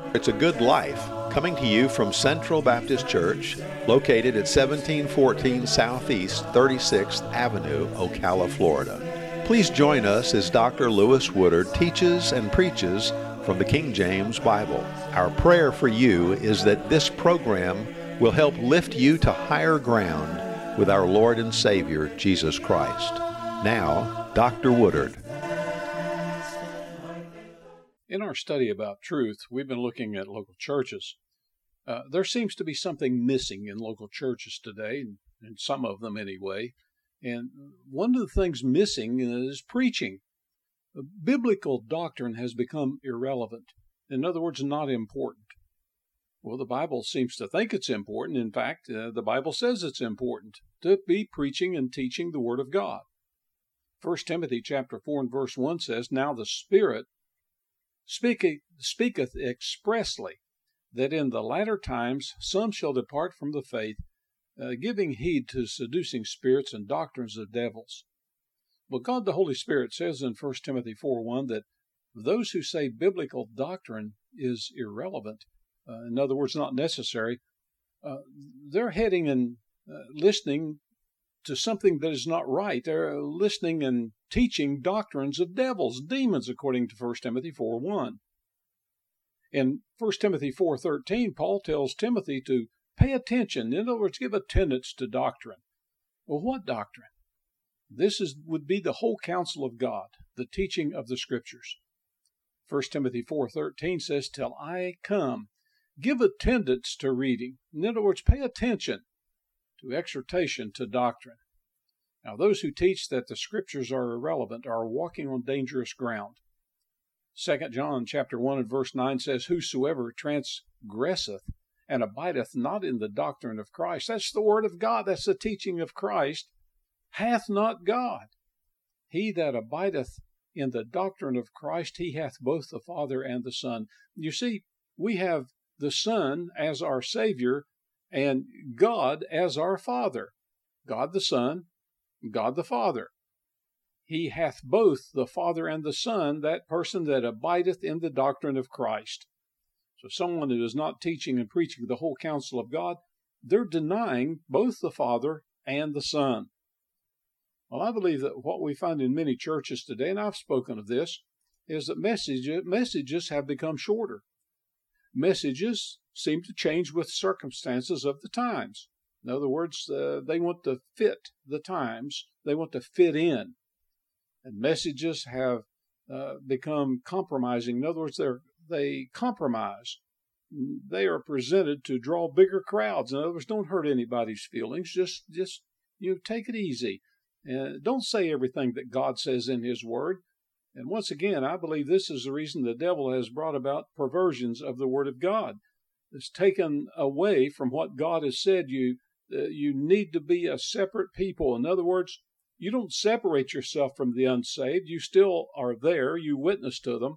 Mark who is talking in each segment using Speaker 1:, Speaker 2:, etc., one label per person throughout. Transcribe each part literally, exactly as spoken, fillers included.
Speaker 1: It's a Good Life, coming to you from Central Baptist Church, located at seventeen fourteen Southeast thirty-sixth Avenue, Ocala, Florida. Please join us as Doctor Lewis Woodard teaches and preaches from the King James Bible. Our prayer for you is that this program will help lift you to higher ground with our Lord and Savior, Jesus Christ. Now, Doctor Woodard.
Speaker 2: In our study about truth, we've been looking at local churches. Uh, there seems to be something missing in local churches today, in some of them anyway. And one of the things missing is preaching. Biblical doctrine has become irrelevant. In other words, not important. Well, the Bible seems to think it's important. In fact, uh, the Bible says it's important to be preaching and teaching the Word of God. First Timothy chapter four and verse one says, "Now the Spirit speaketh, speaketh expressly, that in the latter times some shall depart from the faith, uh, giving heed to seducing spirits and doctrines of devils." Well, God the Holy Spirit says in First Timothy four one that those who say biblical doctrine is irrelevant, uh, in other words, not necessary, uh, they're heading and uh, listening to something that is not right. They're listening and teaching doctrines of devils, demons, according to First Timothy four one. In First Timothy four thirteen, Paul tells Timothy to pay attention. In other words, give attendance to doctrine. Well, what doctrine? This is would be the whole counsel of God, the teaching of the Scriptures. First Timothy four thirteen says, "Till I come, give attendance to reading." In other words, pay attention to exhortation, to doctrine. Now, those who teach that the Scriptures are irrelevant are walking on dangerous ground. Second John chapter one and verse nine says, "Whosoever transgresseth and abideth not in the doctrine of Christ," that's the Word of God, that's the teaching of Christ, "hath not God. He that abideth in the doctrine of Christ, he hath both the Father and the Son." You see, we have the Son as our Savior and God as our Father. God the Son, God the Father. He hath both the Father and the Son, that person that abideth in the doctrine of Christ. So someone who is not teaching and preaching the whole counsel of God, they're denying both the Father and the Son. Well, I believe that what we find in many churches today, and I've spoken of this, is that message, messages have become shorter. Messages seem to change with circumstances of the times. In other words, uh, they want to fit the times. They want to fit in. And messages have uh, become compromising. In other words, they're, they compromise. They are presented to draw bigger crowds. In other words, don't hurt anybody's feelings. Just, just you know, take it easy. And don't say everything that God says in His Word. And once again, I believe this is the reason the devil has brought about perversions of the Word of God. It's taken away from what God has said. You, uh, you need to be a separate people. In other words, you don't separate yourself from the unsaved. You still are there. You witness to them.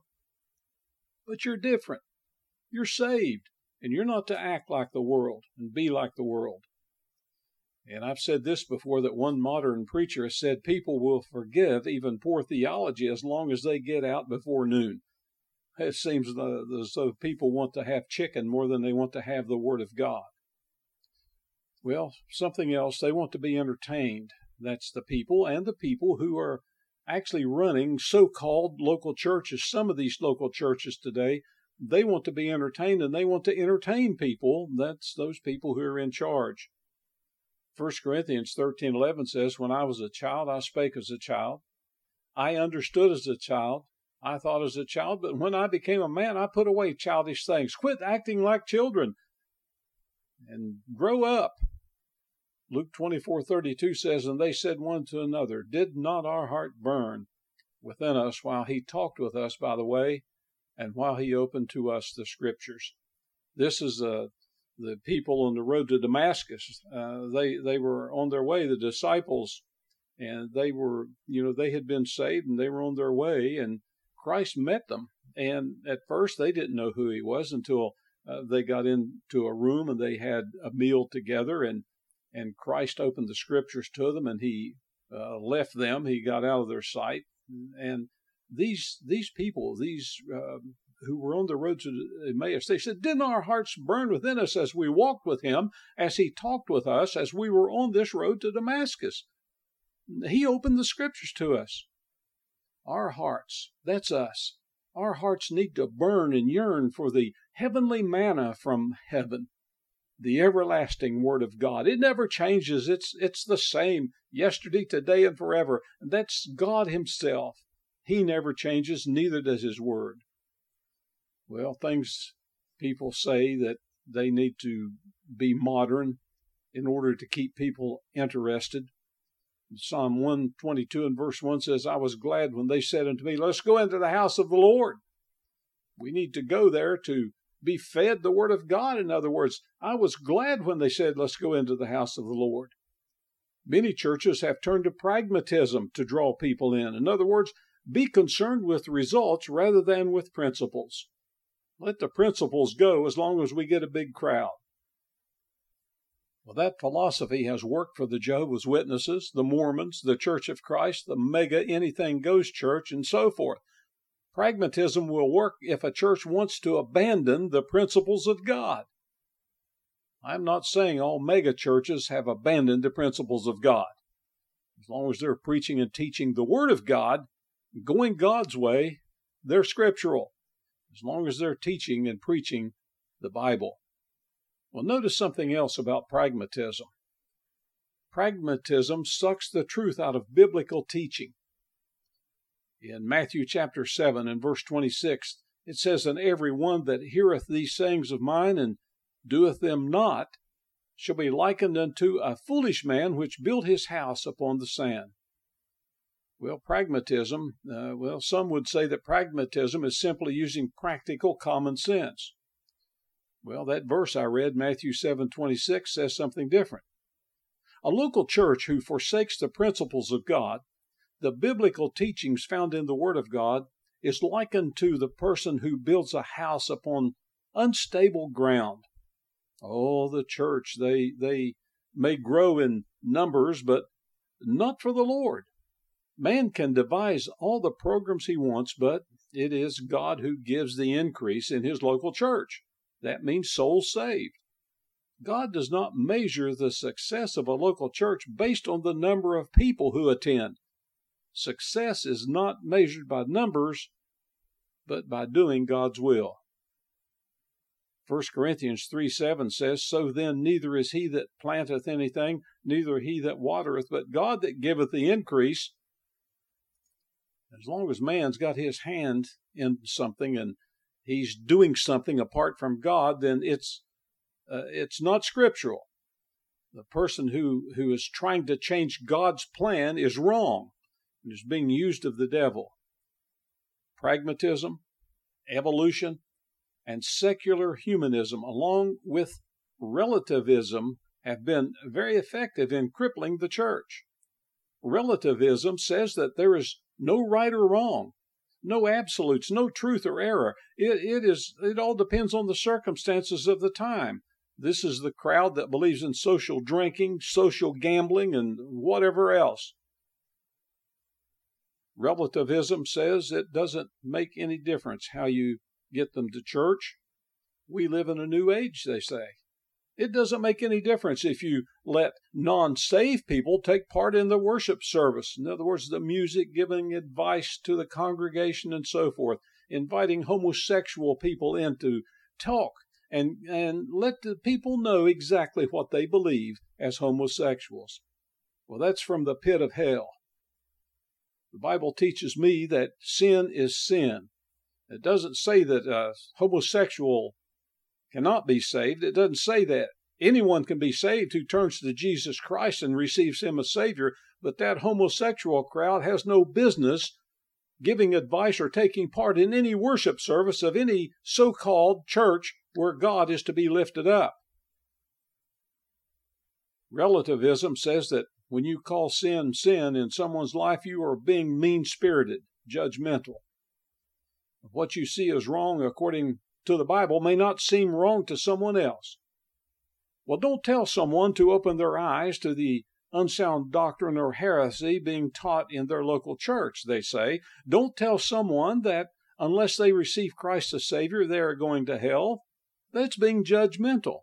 Speaker 2: But you're different. You're saved. And you're not to act like the world and be like the world. And I've said this before, that one modern preacher has said people will forgive even poor theology as long as they get out before noon. It seems as though people want to have chicken more than they want to have the Word of God. Well, something else, they want to be entertained. That's the people, and the people who are actually running so-called local churches. Some of these local churches today, they want to be entertained, and they want to entertain people. That's those people who are in charge. First Corinthians thirteen eleven says, "When I was a child, I spake as a child. I understood as a child. I thought as a child. But when I became a man, I put away childish things." Quit acting like children and grow up. Luke twenty-four thirty-two says, "And they said one to another, Did not our heart burn within us while He talked with us by the way, and while He opened to us the Scriptures?" This is a the people on the road to Damascus. Uh, they they were on their way, the disciples, and they were, you know, they had been saved and they were on their way, and Christ met them. And at first they didn't know who He was until uh, they got into a room and they had a meal together, and and Christ opened the Scriptures to them, and He uh, left them. He got out of their sight. And these these people, these uh, who were on the road to Emmaus, they said, "Didn't our hearts burn within us as we walked with him, as he talked with us, as we were on this road to Damascus?" He opened the scriptures to us. Our hearts, that's us. Our hearts need to burn and yearn for the heavenly manna from heaven, the everlasting Word of God. It never changes. It's, it's the same yesterday, today, and forever. And that's God himself. He never changes, neither does his Word. Well, things people say that they need to be modern in order to keep people interested. Psalm one twenty-two and verse one says, "I was glad when they said unto me, let's go into the house of the Lord." We need to go there to be fed the Word of God. In other words, I was glad when they said, let's go into the house of the Lord. Many churches have turned to pragmatism to draw people in. In other words, be concerned with results rather than with principles. Let the principles go as long as we get a big crowd. Well, that philosophy has worked for the Jehovah's Witnesses, the Mormons, the Church of Christ, the Mega Anything Goes Church, and so forth. Pragmatism will work if a church wants to abandon the principles of God. I'm not saying all mega churches have abandoned the principles of God. As long as they're preaching and teaching the Word of God, going God's way, they're scriptural. As long as they're teaching and preaching the Bible. Well, notice something else about pragmatism. Pragmatism sucks the truth out of biblical teaching. In Matthew chapter seven and verse twenty-six, it says, "And every one that heareth these sayings of mine and doeth them not shall be likened unto a foolish man which built his house upon the sand." Well, pragmatism, uh, well, some would say that pragmatism is simply using practical common sense. Well, that verse I read, Matthew seven twenty-six, says something different. A local church who forsakes the principles of God, the biblical teachings found in the Word of God, is likened to the person who builds a house upon unstable ground. Oh, the church, they, they may grow in numbers, but not for the Lord. Man can devise all the programs he wants, but it is God who gives the increase in his local church. That means souls saved. God does not measure the success of a local church based on the number of people who attend. Success is not measured by numbers, but by doing God's will. First Corinthians three seven says, "So then neither is he that planteth anything, neither he that watereth, but God that giveth the increase." As long as man's got his hand in something and he's doing something apart from God, then it's uh, it's not scriptural. The person who, who is trying to change God's plan is wrong and is being used of the devil. Pragmatism, evolution, and secular humanism, along with relativism, have been very effective in crippling the church. Relativism says that there is no right or wrong, no absolutes, no truth or error. It, it is. It all depends on the circumstances of the time. This is the crowd that believes in social drinking, social gambling, and whatever else. Relativism says it doesn't make any difference how you get them to church. We live in a new age, they say. It doesn't make any difference if you let non-saved people take part in the worship service. In other words, the music, giving advice to the congregation and so forth, inviting homosexual people in to talk and, and let the people know exactly what they believe as homosexuals. Well, that's from the pit of hell. The Bible teaches me that sin is sin. It doesn't say that a homosexual cannot be saved. It doesn't say that. Anyone can be saved who turns to Jesus Christ and receives him as Savior, but that homosexual crowd has no business giving advice or taking part in any worship service of any so-called church where God is to be lifted up. Relativism says that when you call sin sin in someone's life, you are being mean-spirited, judgmental. What you see as wrong according to the Bible may not seem wrong to someone else. Well, don't tell someone to open their eyes to the unsound doctrine or heresy being taught in their local church, they say. Don't tell someone that unless they receive Christ as Savior, they are going to hell. That's being judgmental.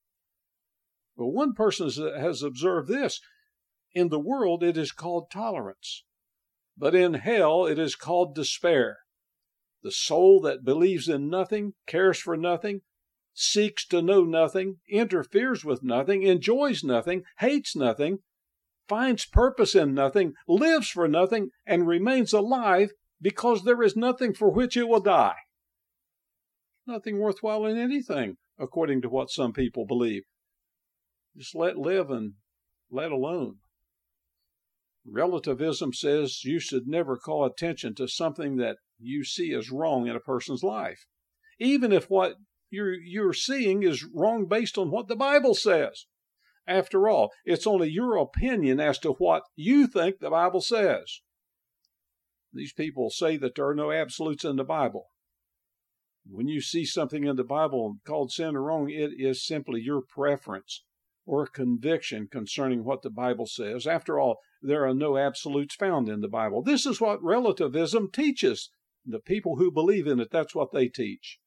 Speaker 2: But one person has observed this. In the world, it is called tolerance. But in hell, it is called despair. The soul that believes in nothing, cares for nothing, seeks to know nothing, interferes with nothing, enjoys nothing, hates nothing, finds purpose in nothing, lives for nothing, and remains alive because there is nothing for which it will die. Nothing worthwhile in anything, according to what some people believe. Just let live and let alone. Relativism says you should never call attention to something that you see as wrong in a person's life, even if what you're, you're seeing is wrong based on what the Bible says. After all, it's only your opinion as to what you think the Bible says. These people say that there are no absolutes in the Bible. When you see something in the Bible called sin or wrong, it is simply your preference or conviction concerning what the Bible says. After all, there are no absolutes found in the Bible. This is what relativism teaches. The people who believe in it, that's what they teach.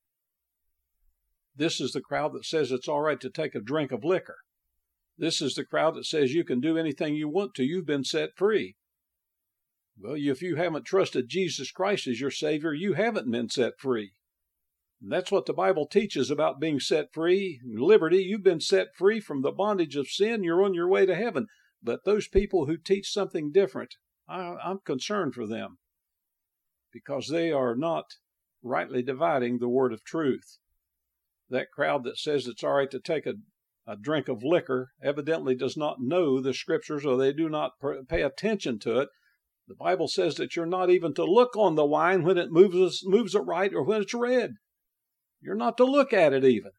Speaker 2: This is the crowd that says it's all right to take a drink of liquor. This is the crowd that says you can do anything you want to. You've been set free. Well, if you haven't trusted Jesus Christ as your Savior, you haven't been set free. And that's what the Bible teaches about being set free, liberty. You've been set free from the bondage of sin. You're on your way to heaven. But those people who teach something different, I, I'm concerned for them because they are not rightly dividing the word of truth. That crowd that says it's all right to take a, a drink of liquor evidently does not know the Scriptures, or they do not pay attention to it. The Bible says that you're not even to look on the wine when it moves, moves it right or when it's red. You're not to look at it even.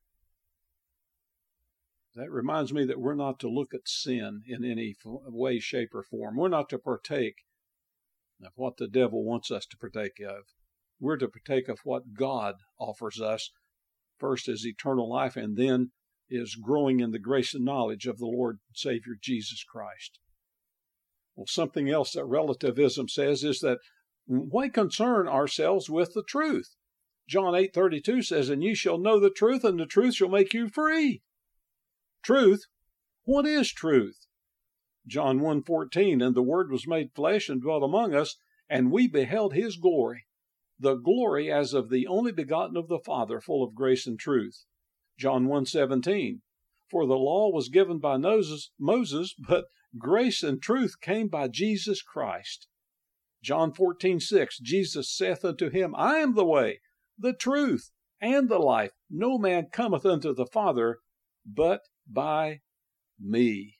Speaker 2: That reminds me that we're not to look at sin in any way, shape, or form. We're not to partake of what the devil wants us to partake of. We're to partake of what God offers us. First is eternal life, and then is growing in the grace and knowledge of the Lord and Savior Jesus Christ. Well, something else that relativism says is that why concern ourselves with the truth? John eight thirty-two says, "And ye shall know the truth, and the truth shall make you free." Truth? What is truth? John one fourteen, "And the Word was made flesh and dwelt among us, and we beheld His glory, the glory as of the only begotten of the Father, full of grace and truth." John one seventeen, "For the law was given by Moses, Moses, but grace and truth came by Jesus Christ." John fourteen six, "Jesus saith unto him, I am the way, the truth, and the life. No man cometh unto the Father but by me."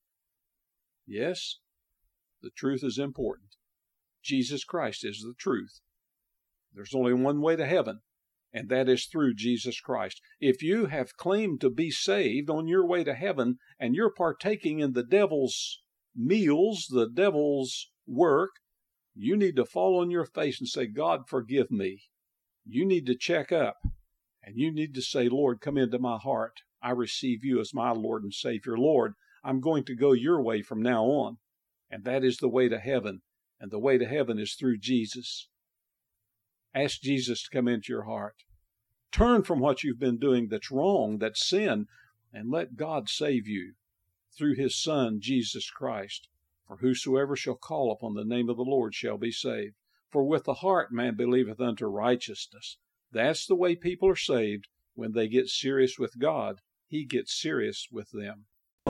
Speaker 2: Yes, the truth is important. Jesus Christ is the truth. There's only one way to heaven, and that is through Jesus Christ. If you have claimed to be saved on your way to heaven, and you're partaking in the devil's meals, the devil's work, you need to fall on your face and say, "God, forgive me." You need to check up, and you need to say, "Lord, come into my heart. I receive you as my Lord and Savior. Lord, I'm going to go your way from now on." And that is the way to heaven, and the way to heaven is through Jesus. Ask Jesus to come into your heart. Turn from what you've been doing that's wrong, that's sin, and let God save you through His Son, Jesus Christ. For whosoever shall call upon the name of the Lord shall be saved. For with the heart man believeth unto righteousness. That's the way people are saved. When they get serious with God, He gets serious with them.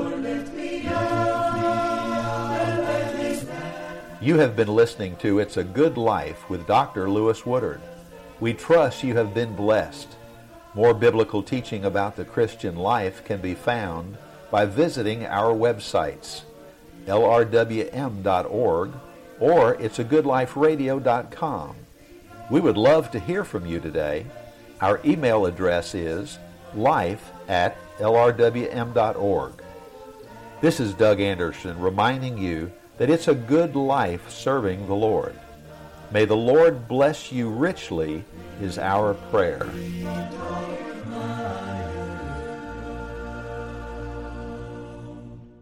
Speaker 1: You have been listening to It's a Good Life with Doctor Lewis Woodard. We trust you have been blessed. More biblical teaching about the Christian life can be found by visiting our websites, L R W M dot org or it's a good life radio dot com. We would love to hear from you today. Our email address is life at L R W M dot org. This is Doug Anderson reminding you that it's a good life serving the Lord. May the Lord bless you richly is our prayer.